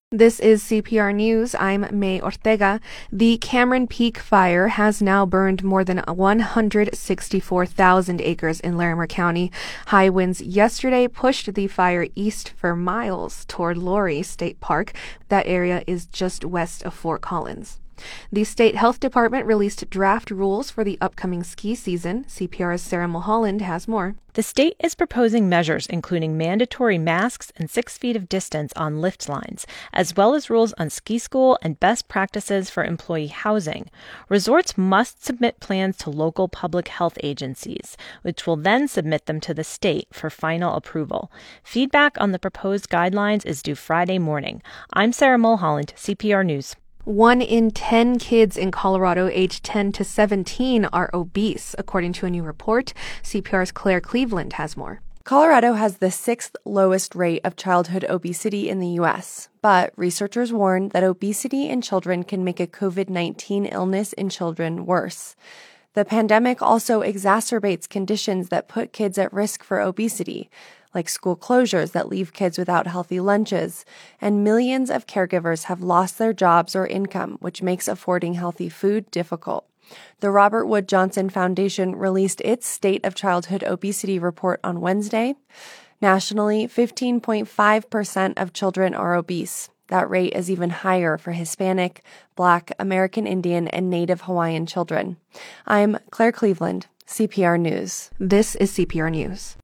This is CPR News. I'm May Ortega. The Cameron Peak Fire has now burned more than 164,000 acres in Larimer County. High winds yesterday pushed the fire east for miles toward Laurie State Park. That area is just west of Fort Collins. The state health department released draft rules for the upcoming ski season. CPR's Sarah Mulholland has more. The state is proposing measures including mandatory masks and 6 feet of distance on lift lines, as well as rules on ski school and best practices for employee housing. Resorts must submit plans to local public health agencies, which will then submit them to the state for final approval. Feedback on the proposed guidelines is due Friday morning. I'm Sarah Mulholland, CPR News. 1 in 10 kids in Colorado aged 10 to 17 are obese, according to a new report. CPR's Claire Cleveland has more. Colorado has the 6th lowest rate of childhood obesity in the U.S., but researchers warn that obesity in children can make a COVID-19 illness in children worse. The pandemic also exacerbates conditions that put kids at risk for obesity, like school closures that leave kids without healthy lunches, and millions of caregivers have lost their jobs or income, which makes affording healthy food difficult. The Robert Wood Johnson Foundation released its State of Childhood Obesity report on Wednesday. Nationally, 15.5% of children are obese. That rate is even higher for Hispanic, Black, American Indian, and Native Hawaiian children. I'm Claire Cleveland, CPR News. This is CPR News.